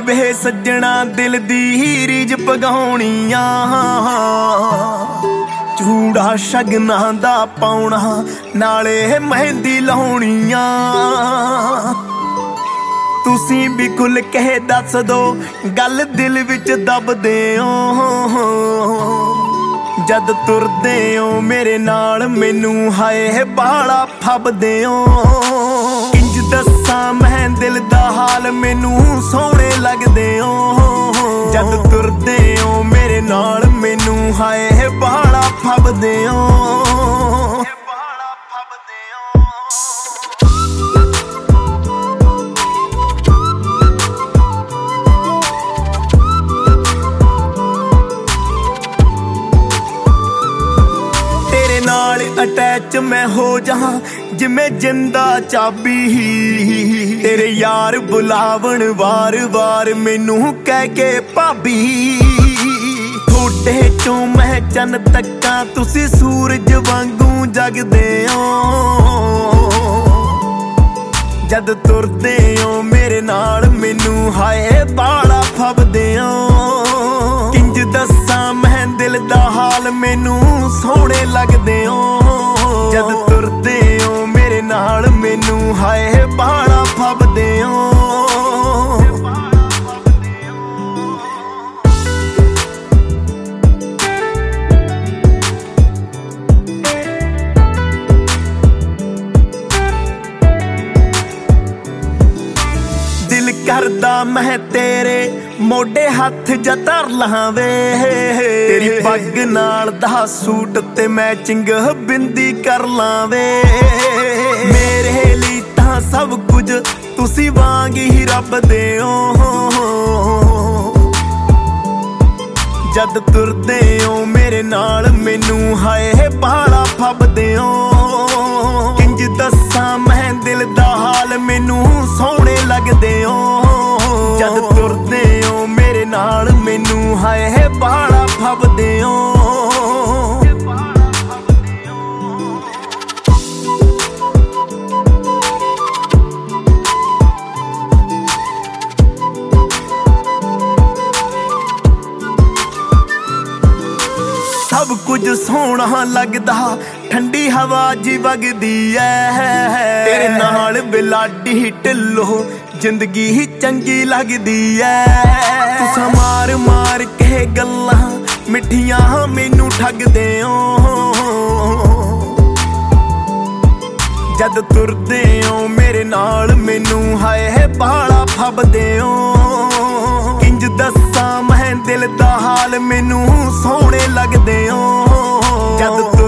ਵੇ ਸੱਜਣਾ ਦਿਲ ਦੀ ਰੀਝ ਪਗਾਉਣੀਆਂ, ਚੂੜਾ ਸ਼ਗਨਾਂ ਦਾ ਪਾਉਣਾ ਨਾਲੇ ਮਹਿੰਦੀ ਲਾਉਣੀਆਂ। ਤੁਸੀਂ ਵੀ ਖੁੱਲ ਕੇ ਦੱਸ ਦੋ ਗੱਲ ਦਿਲ ਵਿੱਚ ਦੱਬਦੇ ਹੋ, ਜਦ ਤੁਰਦੇ ਹੋ ਮੇਰੇ ਨਾਲ ਮੈਨੂੰ ਹਾਏ ਬਾਲਾ ਫੱਬਦੇ ਹੋ। ਇੰਜ ਦੱਸਾਂ ਮੈਂ ਦਿਲ ਦਾ ਹਾਲ ਮੈਨੂੰ ਸੋਹਣੇ ਲੱਗਦੇ ਹੋ, ਜਦ ਤੁਰਦੇ ਹੋ ਮੇਰੇ ਨਾਲ ਮੈਨੂੰ ਹਾਏ ਬਾਲਾ ਫੱਬਦੇ ਹੋ। ਅਟੈਚ ਮੈਂ ਹੋ ਜਾਵਾਂ ਜਿਵੇਂ ਜਿੰਦਾ ਚਾਬੀ, ਤੇਰੇ ਯਾਰ ਬੁਲਾਵਣ ਵਾਰ-ਵਾਰ ਮੈਨੂੰ ਕਹਿ ਕੇ ਭਾਬੀ। ਥੋੜੇ ਚੋਂ ਮੈਂ ਚੰਨ ਤੱਕਾਂ ਤੁਸੀਂ ਸੂਰਜ ਵਾਂਗੂ ਜਗਦੇ ਹੋ, ਜਦ ਤੁਰਦੇ ਹੋ ਮੇਰੇ ਨਾਲ ਮੈਨੂੰ ਹਾਏ ਬਾਲਾ ਫੱਬਦੇ ਹੋ। ਕਿੰਜ ਦੱਸਾਂ ਮੈਂ ਦਿਲ ਦਾ ਹਾਲ ਮੈਨੂੰ ਸੋਹਣੇ ਲੱਗਦੇ ਹੋ, ਜਦ ਤੁਰਦੇ ਹੋ ਮੇਰੇ ਨਾਲ ਮੈਨੂੰ ਹਾਏ ਬਾਲਾ ਫੱਬਦੇ ਹੋ। ਦਿਲ ਕਰਦਾ ਮੈਂ ਤੇਰੇ ਮੋਢੇ ਹੱਥ ਜਾ ਧਰ ਲਾਂ ਵੇ, ਤੇਰੀ ਪੱਗ ਨਾਲ ਦਾ ਸੂਟ ਤੇ ਮੈਚਿੰਗ ਬਿੰਦੀ ਕਰ ਲਾਂ ਵੇ। ਮੇਰੇ ਲਈ ਤਾਂ ਸਭ ਕੁਝ ਤੁਸੀਂ ਵਾਂਗ ਹੀ ਰੱਬ ਦੇ ਹੋ, ਜਦ ਤੁਰਦੇ ਹੋ ਮੇਰੇ ਨਾਲ ਮੈਨੂੰ ਹਾਏ ਬਾਲਾ ਫੱਬਦੇ ਹੋ। ਕਿੰਜ ਦੱਸਾਂ ਮੈਂ ਦਿਲ ਦਾ ਹਾਲ ਮੈਨੂੰ ਸੋਹਣੇ ਲੱਗਦੇ ਹੋ, ਜਦ ਤੁਰਦੇ ਹੋ ਮੇਰੇ ਨਾਲ ਮੈਨੂੰ ਹਾਏ ਬਾਲਾ ਫੱਬਦੇ ਹੋ। ਸਭ ਕੁਝ ਸੋਹਣਾ ਲੱਗਦਾ ਠੰਡੀ ਹਵਾ ਜੀ ਵਗਦੀ ਐ, ਤੇਰੇ ਨਾਲ ਬਿਲਾਡੀ ਢਿੱਲੋ ਜ਼ਿੰਦਗੀ ਹੀ ਚੰਗੀ ਲੱਗਦੀ ਐ। ਤੁਸੀਂ ਮਾਰ ਮਾਰ ਕੇ ਗੱਲਾਂ ਮਿੱਠੀਆਂ ਮੈਨੂੰ ਠੱਗਦੇ ਹੋ, ਜਦ ਤੁਰਦੇ ਹੋ ਮੇਰੇ ਨਾਲ ਮੈਨੂੰ ਹਾਏ ਬਾਲਾ ਫੱਬਦੇ ਹੋ। ਇੰਜ ਦੱਸਾਂ ਮੈਂ ਦਿਲ ਦਾ ਹਾਲ ਮੈਨੂੰ ਸੋਹਣੇ ਲੱਗਦੇ ਹੋ, ਜਦ